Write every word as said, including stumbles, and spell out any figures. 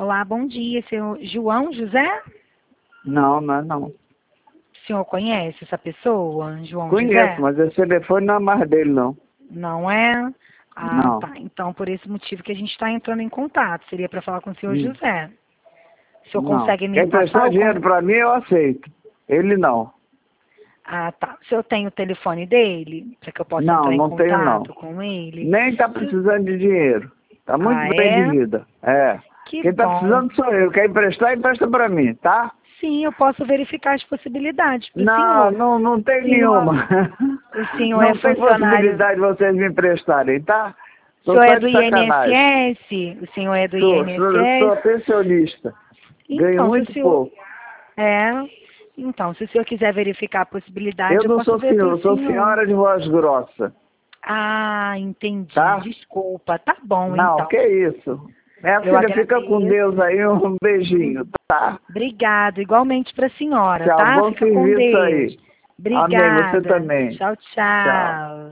Olá, bom dia, senhor João José? Não, não é não. O senhor conhece essa pessoa, João Conheço, José? mas esse telefone não é mais dele, não. Não é? Ah, Não. tá. Então, por esse motivo que a gente está entrando em contato. Seria para falar com o senhor Hum. José. O senhor Não. consegue me Quer passar emprestar o... dinheiro con- pra mim, eu aceito. Ele não. Ah, tá. O senhor tem o telefone dele? Para que eu possa Não, entrar em não tenho, não. contato com ele? Nem tá precisando de dinheiro. Tá muito Ah, bem de é? vida. É. Que Quem tá bom. precisando sou eu. Quer emprestar, empresta pra mim, tá? Sim, eu posso verificar as possibilidades para o Não, senhor. não, não tem Senhor, nenhuma. o senhor é Não tem funcionário... possibilidade de vocês me emprestarem, tá? O Tô senhor só é de do sacanagem. I N S S? O senhor é do Sou, sou, sou I N S S? pensionista. Ganho Então, se o muito senhor... pouco. É... Então, se o senhor quiser verificar a possibilidade, Eu eu não posso sou ver para senhor, o eu sou senhor. senhora de voz grossa, Ah, entendi. tá? Desculpa. Tá bom, Não, então. que isso. Minha Eu filha, fica com agradeço. Deus aí, um beijinho, tá? Obrigado. Igualmente para a senhora, Tchau, tá? bom Fica com serviço Deus. aí. Amém, você Obrigada. também. Tchau, Tchau. tchau.